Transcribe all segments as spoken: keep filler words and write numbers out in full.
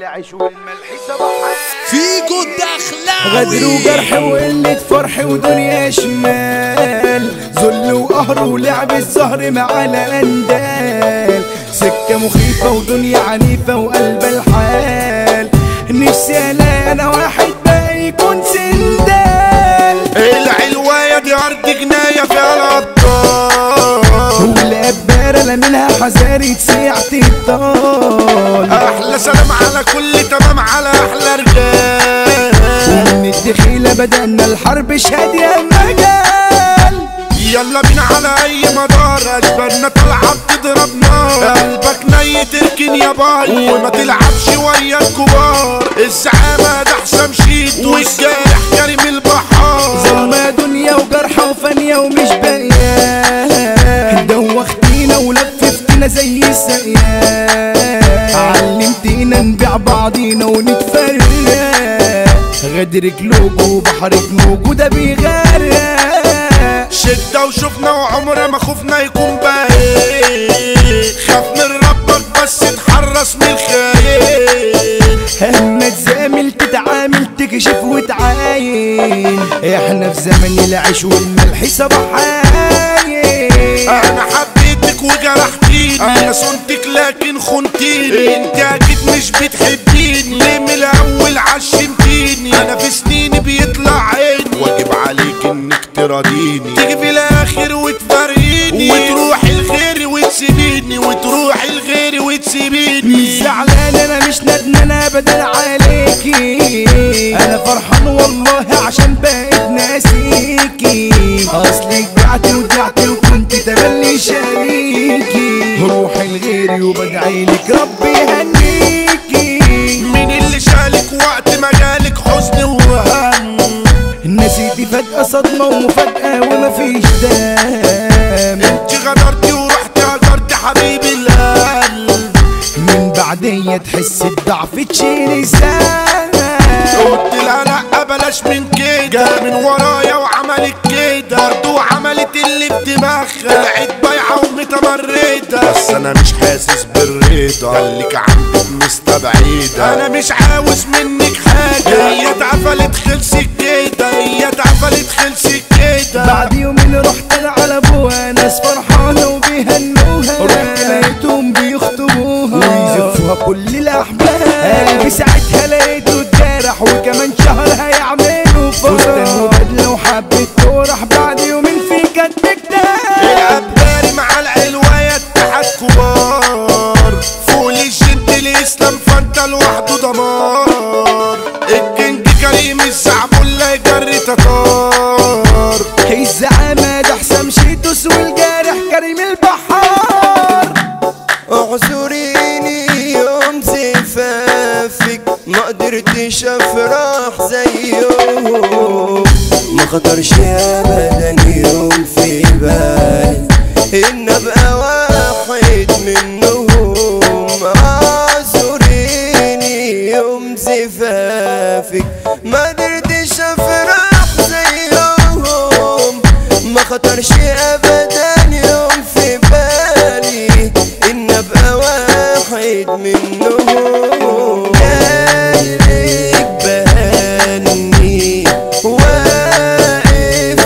العيش والملح صباح فيكو الدخلاوي غدر وجرح وقلة فرح ودنيا شمال ذل وقهر ولعب الزهر مع الاندال سكة مخيفة ودنيا عنيفة وقلب الحال نفسي الاقي انا واحد بقى يكون سندال العلواية دي ارض جناية فيها الابطال والابارة لا منها حذاري تسيع تطال احلى سلام على كل تمام على احلى رجال ومن الدخيلة بدأنا الحرب شهاد يا مجال يلا بينا على اي مدار اشبالنا طالعة بتضرب نار قلبك ني تركن يا باي وما تلعبش ويا الكبار الزعامة ده حسام شيد والجارح كريم البحار زلمة دنيا وجرحة وفانية ومش باقية دوختينا ولففتنا زي السقيان علمتينا نبيع بعضينا ونتفرق غدرك لوجو بحرك موجودة بيغرق شدة وشوفنا وعمر ما خوفنا يكون باين خاف من ربك بس اتحرص من الخاين اما تزامل تتعامل تكشف وتعاين احنا في زمن العيش والملح صباحاين انا حبيتك وجرحتيني انا صنتك لكن خنتيني انت اكيد مش بتحبيني ليه من الاول عشمتيني انا في سنيني بيطلع عيني واجب عليك انك تراضيني تيجي في الاخر وتفارقيني وتروحي لغيري وتسيبيني وتروحي لغيري وتسيبيني مش زعلان انا مش ندمان ابدا عليكي انا فرحان والله عشان بقيت ناسيكي اصلك بعتي ودعتي وكنت تملي شريكي روحي لغيري وبدعيلك ربي يهنيكي مين اللي شالك وقت ما جالك حزن وهم نسيتي فجأة صدمة ومفاجأة ومفيش دم انت غدرتي ورحتي هجرتي حبيبي القلب من بعدية تحس بضعف تشيلي سنة قلت لها لا بلاش من كده من ورايا وعملت كده برضو عملت اللي بدماغها طلعت بايعة ومتمردة بس انا مش حاسس بالرضا خليك عندك مستبعدة انا مش عاوز منك حاجة هي اتقفلت خلصت كده هي اتقفلت خلصت كده بعد يومين رحت انا على ابوها ناس فرحانة وبيهنوها رحت لقيتهم بيخطبوها ويزفوها كل الاحباب قلبي ساعتها لقيته اتجرح وكمان شهر هيعملوا فستان وبدله وحبة تورح بعد يومين في كتب كتاب العباري مع العلواية اتحاد كبار فوق الجنت الاسلام فانت لوحده دمار الكينج كريم الزعبولة يجري تتار الزعامة ده حسام شيتوس والجارح كريم البحار اعذريني يوم زفافك ما قدرتش افرح زيهم ما خطرش ابدا يوم في بالي ان ابقى واحد منهم اعذريني يوم زفافك ما قدرتش افرح زيهم ما خطرش ابدا يوم في بالي ان ابقى واحد منهم قلبك بهني واقف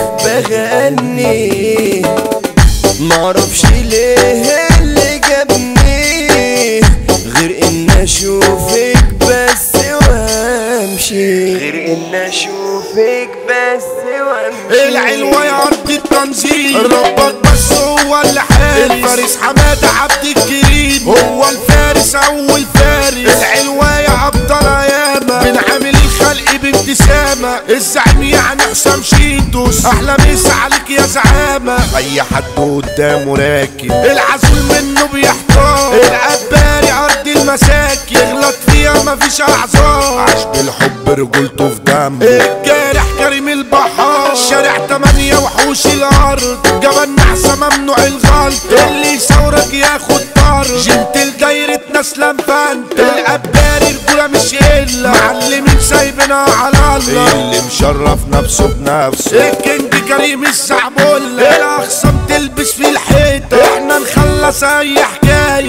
بغني معرفش ليه اللي جابني غير ان اشوفك بس وامشي غير ان اشوفك بس وامشي العلوة يا ارض التنظيم ربك بس هو اللي حارس الفارس حمادة عبد الكريم هو الفارس اول فارس العلوة يا ابطال ياما من عامل الخلق بابتسامة الزعيم يعني حسام شيتوس احلى مسا عليك يا زعامة اي حد قدامه راكب العزول منه بيحتار العباري ارض المساكن يغلط فيها مفيش اعذار عاش بالحب رجولته في دمه الجارح كريم البحار شارع تمانية وحوش الارض جبل نحسة ممنوع الغلط اللي يثورك ياخد طرد جنتل دايرة نسلم فانت العباري رجولة مش الا معلمين سايبنا على الله اللي مشرف نفسه بنفسه الكينج كريم الزعبولة الاخصام تلبس في الحيطة احنا نخلص اي حكاية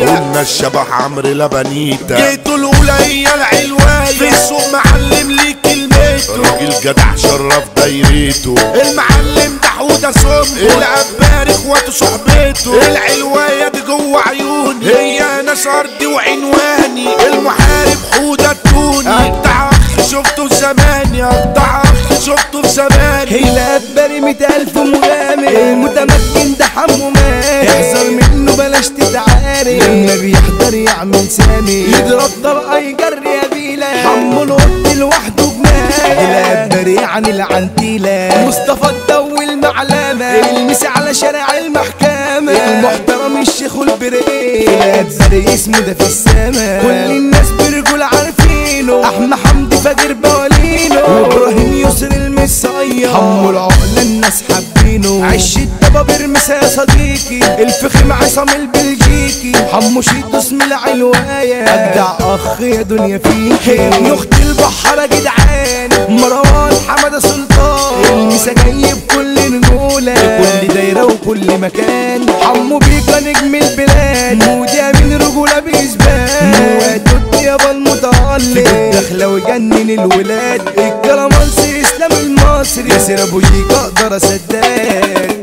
قلنا الشبح عمرو لبنيتا جيتوا الاولى هي العلوايه في السوق معلم ليك كلمته راجل جدع شرف دايرته المعلم ده حوده سم العبار اخواته صحبته العلوايه دي جوه عيوني هي ناس ارضي وعنواني المحارب حوده التوني اقطع اخ شفته في زماني اقطع اخ شفته في زماني هيلا بري مئة ألف مغامر المتمكن ده حمو مات احذر منه بلاش تتعارك لما بيحضر يعمل سامي يضرب طلقه يجري يا بيلا حمو القط لوحده جنان هيلا بري عن العنتيله مصطفى الضو المعلمه المسي على شارع المحكمه المحترم الشيخ والبريء هيلا بري اسمه ده في السما كل الناس برجول عارفينه احمد حمدي فاجر بوالينه وابراهيم يسر المصير حمو العقله الناس حابينه عش الدبابير مسا يا صديقي الفخم عصام البلجيكي حمو شيتو اسم العلوايه اجدع اخ يا دنيا فيكي ابن اخت البحر يا جدعان مروان حماده سلطان المسا جاي بكل رجوله كل دايره وكل مكان حمو بيكا نجم البلاد مودي من رجوله بيسبان مواد يابا المتعلق داخله وجنن الولاد الكرامانسي اسلام المصري ياسر ابو جيك اقدر اصدق